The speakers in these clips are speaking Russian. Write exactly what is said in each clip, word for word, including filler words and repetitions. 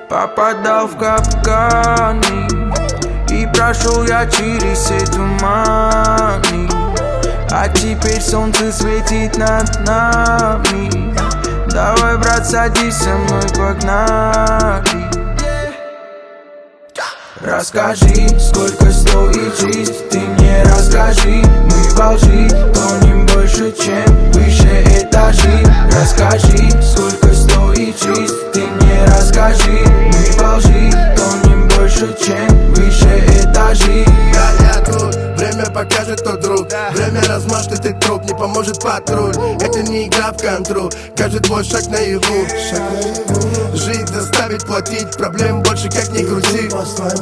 Попадал в капканы и прошел я через все туманы. А теперь солнце светит над нами. Давай, брат, садись со мной, погнали. Расскажи, сколько стоит жизнь, ты мне расскажи. Мы во лжи тонем больше, чем выше этажи. Расскажи, сколько стоит жизнь, ты мне расскажи. Мы во лжи тонем больше, чем выше этажи. Я, я тут, время покажет, кто друг. Время размажет этот труп, не поможет патруль. Это не игра в контру, каждый твой шаг наяву. Жить заставить платить, проблем больше как ни крути.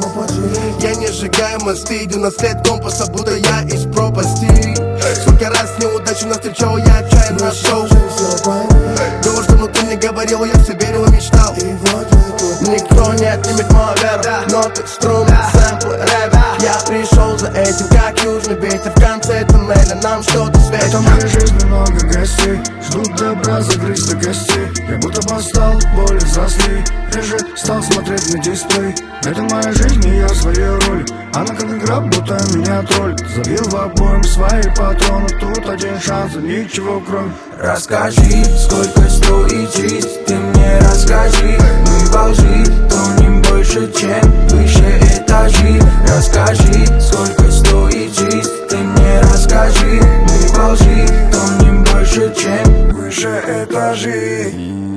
Я не сжигаю мосты, иду на след компаса, будто я из пропасти. Сколько раз неудачу навстречал, я отчаянно нашел. Думал, что внутри мне говорил, я все верил и мечтал. Никто не отнимет мою веру, ноты, струны, сэмплы, рэп. Я пришел за этим, как южный ветер. В конце туннеля нам что-то светит. Это моя жизнь, много гостей ждут добра, загрызть до костей. Я будто постал, боли засли. Реже стал смотреть на дисплей. Это моя жизнь, и я в своей роли. Она как игра, будто меня тролль. Забил в обоим свои патроны. Тут один шанс, ничего кроме. Расскажи, сколько стоит жизнь, ты мне расскажи. Мы во лжи тонем больше, чем выше этажи. Расскажи, сколько стоит жизнь, ты мне расскажи. Мы во лжи тонем больше, чем выше этажи.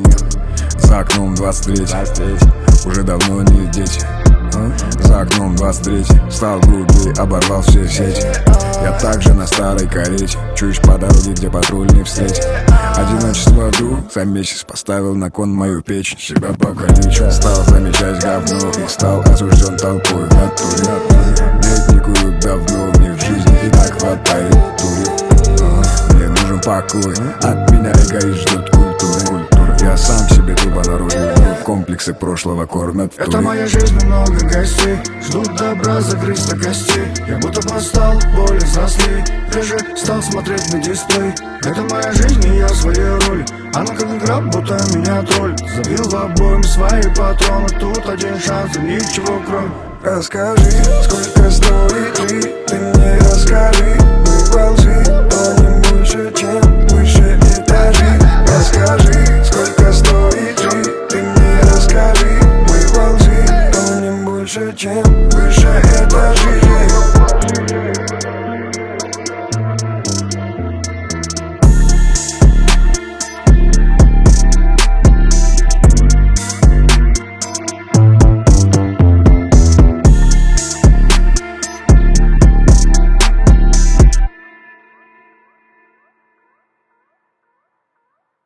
За окном двадцать третий, уже давно не дети. За окном двадцать третий, встал грудью, оборвал все сети. Я также на старой карете, чуешь по дороге, где патруль не встретит. Одиночество вдруг за месяц поставил на кон мою печень. Себя покалечу, стал замечать говно и стал осужден толпой в натуре. Медникуют давно, мне в жизни и так хватает дури. Мне нужен покой, от меня эгоист ждет культуры. Я сам себе тупо наружу, комплексы прошлого кормят в туре. Это моя жизнь, много гостей ждут добра, загрызть до костей. Я будто постал, боли засли. Реже стал смотреть на дисплей. Это моя жизнь, и я в своей роли. Она как игра, будто меня тролль. Забил в обоим свои патроны. Тут один шанс, и ничего кроме. Расскажи, сколько стоит жизнь, ты мне расскажи. Мы во лжи